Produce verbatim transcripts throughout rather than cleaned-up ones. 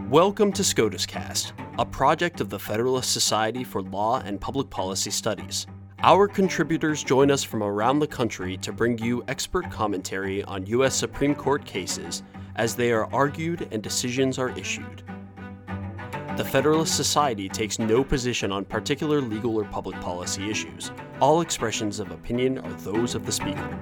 Welcome to SCOTUScast, a project of the Federalist Society for Law and Public Policy Studies. Our contributors join us from around the country to bring you expert commentary on U S Supreme Court cases as they are argued and decisions are issued. The Federalist Society takes no position on particular legal or public policy issues. All expressions of opinion are those of the speaker.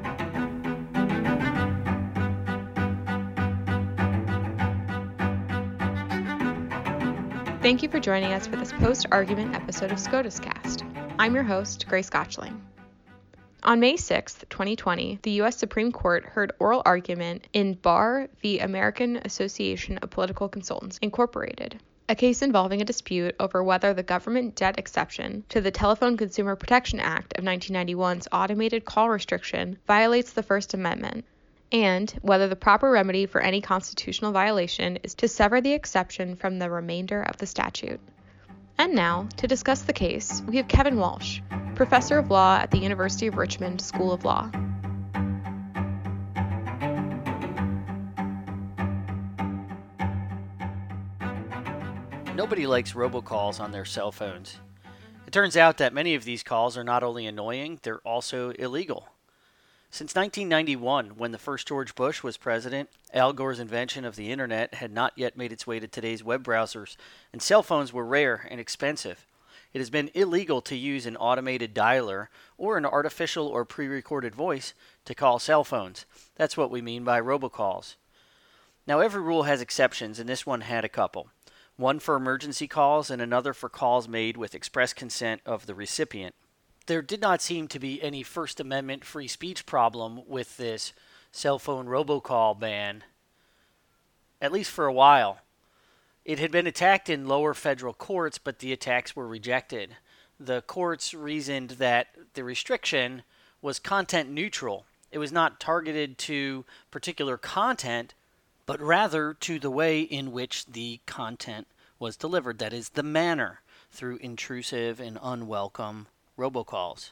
Thank you for joining us for this post-argument episode of SCOTUScast. I'm your host, Grace Gotchling. On May sixth, twenty twenty, the U S Supreme Court heard oral argument in Barr v. American Association of Political Consultants, Incorporated, a case involving a dispute over whether the government debt exception to the Telephone Consumer Protection Act of nineteen ninety-one's automated call restriction violates the First Amendment, and whether the proper remedy for any constitutional violation is to sever the exception from the remainder of the statute. And now, to discuss the case, we have Kevin Walsh, professor of law at the University of Richmond School of Law. Nobody likes robocalls on their cell phones. It turns out that many of these calls are not only annoying, they're also illegal. Since nineteen ninety-one, when the first George Bush was president, Al Gore's invention of the internet had not yet made its way to today's web browsers, and cell phones were rare and expensive. It has been illegal to use an automated dialer or an artificial or pre-recorded voice to call cell phones. That's what we mean by robocalls. Now, every rule has exceptions, and this one had a couple. One for emergency calls and another for calls made with express consent of the recipient. There did not seem to be any First Amendment free speech problem with this cell phone robocall ban, at least for a while. It had been attacked in lower federal courts, but the attacks were rejected. The courts reasoned that the restriction was content neutral. It was not targeted to particular content, but rather to the way in which the content was delivered, that is, the manner, through intrusive and unwelcome robocalls.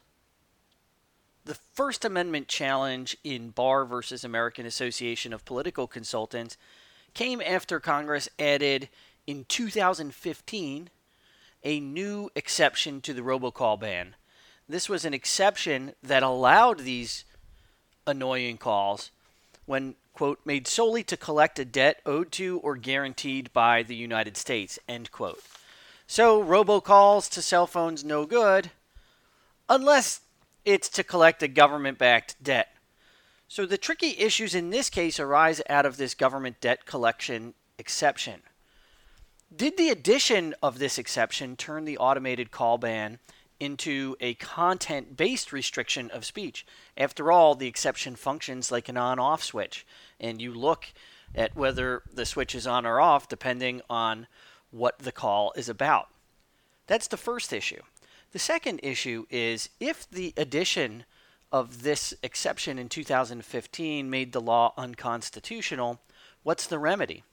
The First Amendment challenge in Barr versus American Association of Political Consultants came after Congress added in two thousand fifteen a new exception to the robocall ban. This was an exception that allowed these annoying calls when, quote, made solely to collect a debt owed to or guaranteed by the United States, end quote. So robocalls to cell phones no good, unless it's to collect a government-backed debt. So the tricky issues in this case arise out of this government debt collection exception. Did the addition of this exception turn the automated call ban into a content-based restriction of speech? After all, the exception functions like an on-off switch, and you look at whether the switch is on or off depending on what the call is about. That's the first issue. The second issue is if the addition of this exception in two thousand fifteen made the law unconstitutional, what's the remedy?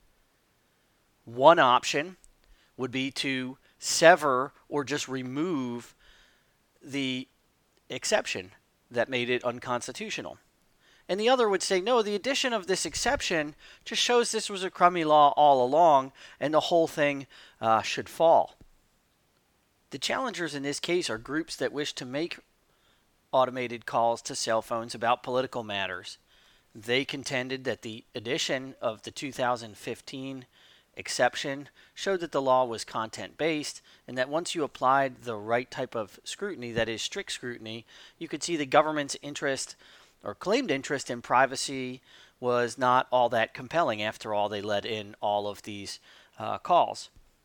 One option would be to sever or just remove the exception that made it unconstitutional. And the other would say, no, the addition of this exception just shows this was a crummy law all along and the whole thing uh, should fall. The challengers in this case are groups that wish to make automated calls to cell phones about political matters. They contended that the addition of the two thousand fifteen exception showed that the law was content-based and that once you applied the right type of scrutiny, that is strict scrutiny, you could see the government's interest or claimed interest in privacy was not all that compelling. After all, they let in all of these uh, calls.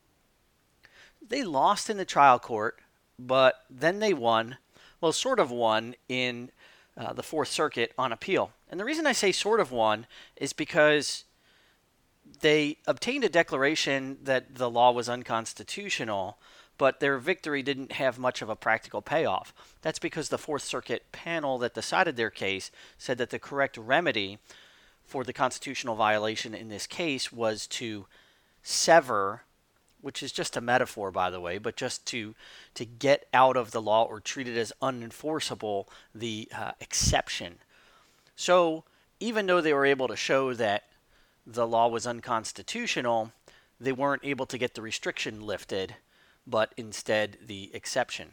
They lost in the trial court, but then they won, well, sort of won in uh, the Fourth Circuit on appeal. And the reason I say sort of won is because they obtained a declaration that the law was unconstitutional, but their victory didn't have much of a practical payoff. That's because the Fourth Circuit panel that decided their case said that the correct remedy for the constitutional violation in this case was to sever, which is just a metaphor, by the way, but just to to get out of the law or treat it as unenforceable, the uh, exception. So even though they were able to show that the law was unconstitutional, they weren't able to get the restriction lifted, but instead the exception.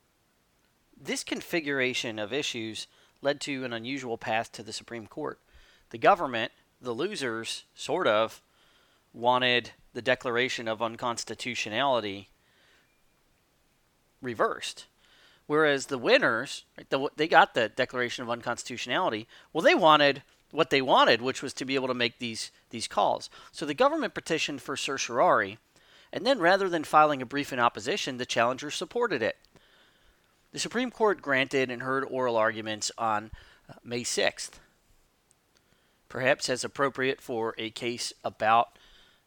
This configuration of issues led to an unusual path to the Supreme Court. The government, the losers, sort of, wanted the declaration of unconstitutionality reversed. Whereas the winners, right, the, they got the declaration of unconstitutionality. Well, they wanted what they wanted, which was to be able to make these, these calls. So the government petitioned for certiorari, and then rather than filing a brief in opposition, the challengers supported it. The Supreme Court granted and heard oral arguments on uh, May sixth, perhaps as appropriate for a case about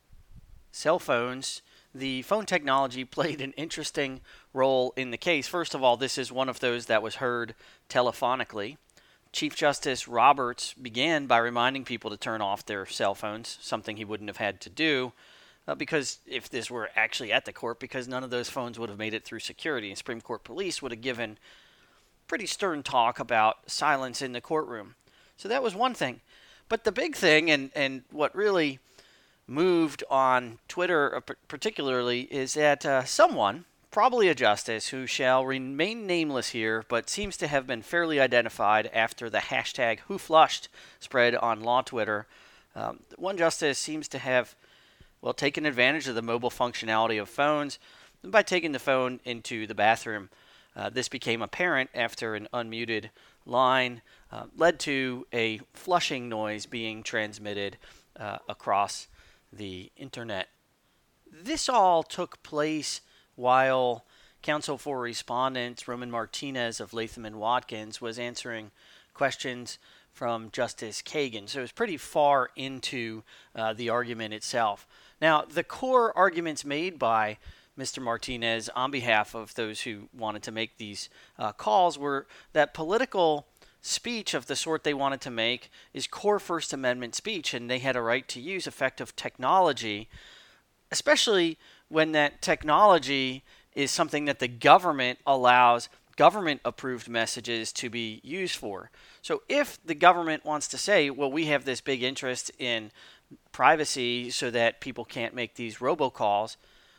cell phones. The phone technology played an interesting role in the case. First of all, this is one of those that was heard telephonically. Chief Justice Roberts began by reminding people to turn off their cell phones, something he wouldn't have had to do, uh, because if this were actually at the court, because none of those phones would have made it through security. And Supreme Court police would have given pretty stern talk about silence in the courtroom. So that was one thing. But the big thing, and, and what really moved on Twitter particularly, is that uh, someone, probably a justice, who shall remain nameless here, but seems to have been fairly identified after the hashtag WhoFlushed spread on law Twitter. Um, one justice seems to have, well, taken advantage of the mobile functionality of phones by taking the phone into the bathroom. Uh, this became apparent after an unmuted line uh, led to a flushing noise being transmitted uh, across the internet. This all took place while counsel for respondents Roman Martinez of Latham and Watkins was answering questions from Justice Kagan. So it was pretty far into uh, the argument itself. Now, the core arguments made by Mister Martinez on behalf of those who wanted to make these uh, calls were that political speech of the sort they wanted to make is core First Amendment speech, and they had a right to use effective technology, especially when that technology is something that the government allows government-approved messages to be used for. So if the government wants to say, well, we have this big interest in privacy so that people can't make these robocalls,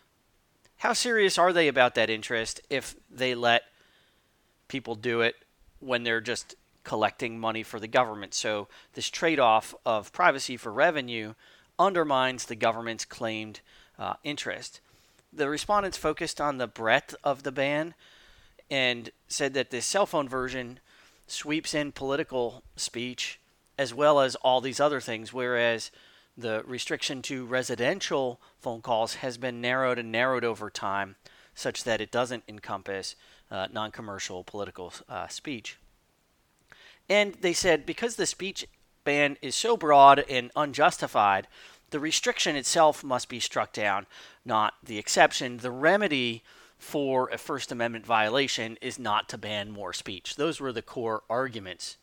how serious are they about that interest if they let people do it when they're just collecting money for the government? So this trade-off of privacy for revenue undermines the government's claimed uh, interest. The respondents focused on the breadth of the ban and said that this cell phone version sweeps in political speech as well as all these other things, whereas the restriction to residential phone calls has been narrowed and narrowed over time such that it doesn't encompass uh, non-commercial political uh, speech. And they said because the speech ban is so broad and unjustified, the restriction itself must be struck down, not the exception. The remedy for a First Amendment violation is not to ban more speech. Those were the core arguments.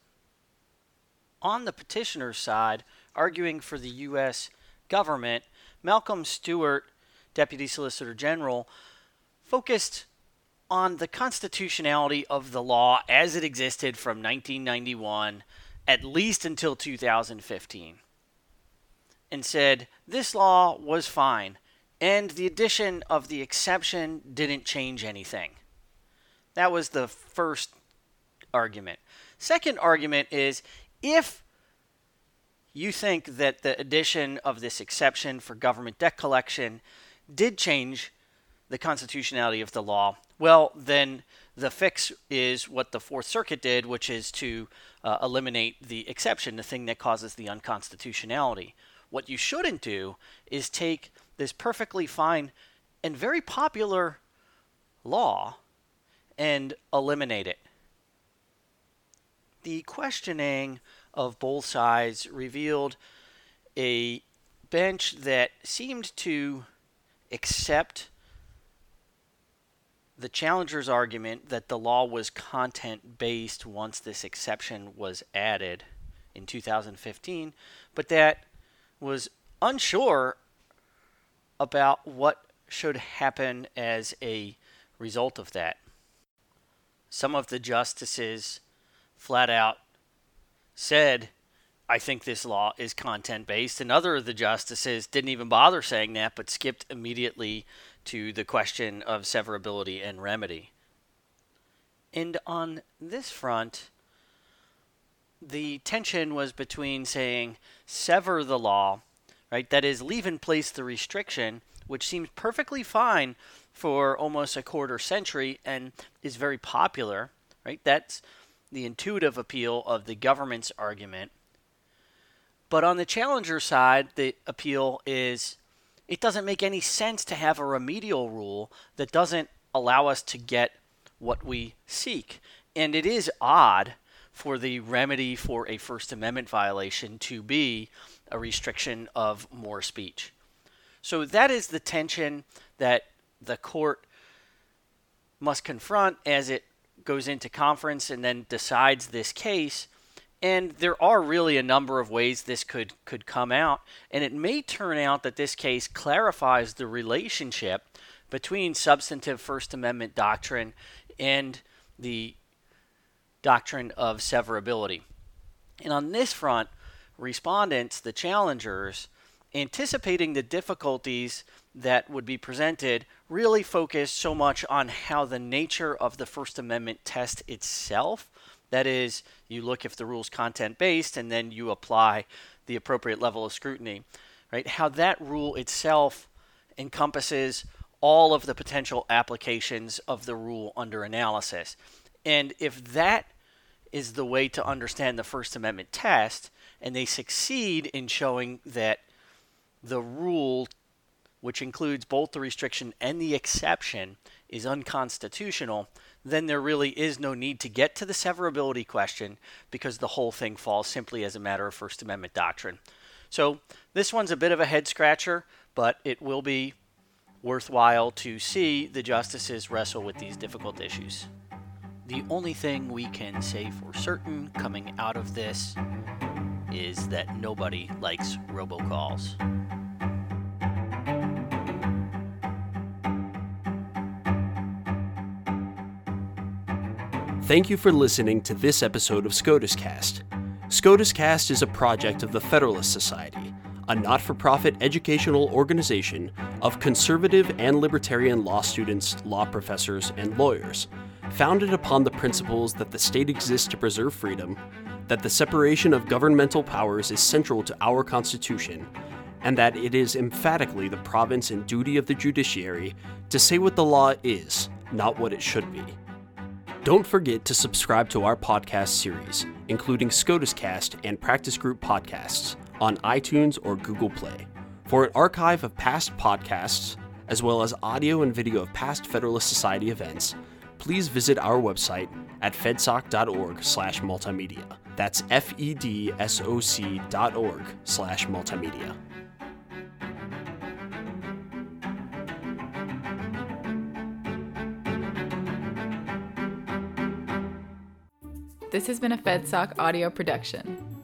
On the petitioner's side, arguing for the U S government, Malcolm Stewart, Deputy Solicitor General, focused on the constitutionality of the law as it existed from nineteen ninety-one, at least until two thousand fifteen, and said this law was fine, and the addition of the exception didn't change anything. That was the first argument. Second argument is, if you think that the addition of this exception for government debt collection did change the constitutionality of the law, well, then the fix is what the Fourth Circuit did, which is to uh, eliminate the exception, the thing that causes the unconstitutionality. What you shouldn't do is take this perfectly fine and very popular law and eliminate it. The questioning of both sides revealed a bench that seemed to accept the challenger's argument that the law was content-based once this exception was added in two thousand fifteen, but that was unsure about what should happen as a result of that. Some of the justices flat out said I think this law is content-based, and other of the justices didn't even bother saying that, but skipped immediately to the question of severability and remedy. And on this front, the tension was between saying sever the law, right? That is, leave in place the restriction, which seems perfectly fine for almost a quarter century and is very popular, right? That's the intuitive appeal of the government's argument. But on the challenger side, the appeal is it doesn't make any sense to have a remedial rule that doesn't allow us to get what we seek. And it is odd for the remedy for a First Amendment violation to be a restriction of more speech. So that is the tension that the court must confront as it goes into conference and then decides this case. And there are really a number of ways this could, could come out. And it may turn out that this case clarifies the relationship between substantive First Amendment doctrine and the doctrine of severability. And on this front, respondents, the challengers, anticipating the difficulties that would be presented, really focused so much on how the nature of the First Amendment test itself, that is, you look if the rule's content-based and then you apply the appropriate level of scrutiny, right? How that rule itself encompasses all of the potential applications of the rule under analysis. And if that is the way to understand the First Amendment test, and they succeed in showing that the rule, which includes both the restriction and the exception, is unconstitutional, then there really is no need to get to the severability question because the whole thing falls simply as a matter of First Amendment doctrine. So this one's a bit of a head scratcher, but it will be worthwhile to see the justices wrestle with these difficult issues. The only thing we can say for certain coming out of this is that nobody likes robocalls. Thank you for listening to this episode of SCOTUS Cast. SCOTUS Cast is a project of the Federalist Society, a not-for-profit educational organization of conservative and libertarian law students, law professors, and lawyers, founded upon the principles that the state exists to preserve freedom, that the separation of governmental powers is central to our Constitution, and that it is emphatically the province and duty of the judiciary to say what the law is, not what it should be. Don't forget to subscribe to our podcast series, including SCOTUS Cast and Practice Group podcasts, on iTunes or Google Play. For an archive of past podcasts, as well as audio and video of past Federalist Society events, please visit our website at fedsoc.org slash multimedia. That's F-E-D-S-O-C dot org slash multimedia. This has been a FedSoc audio production.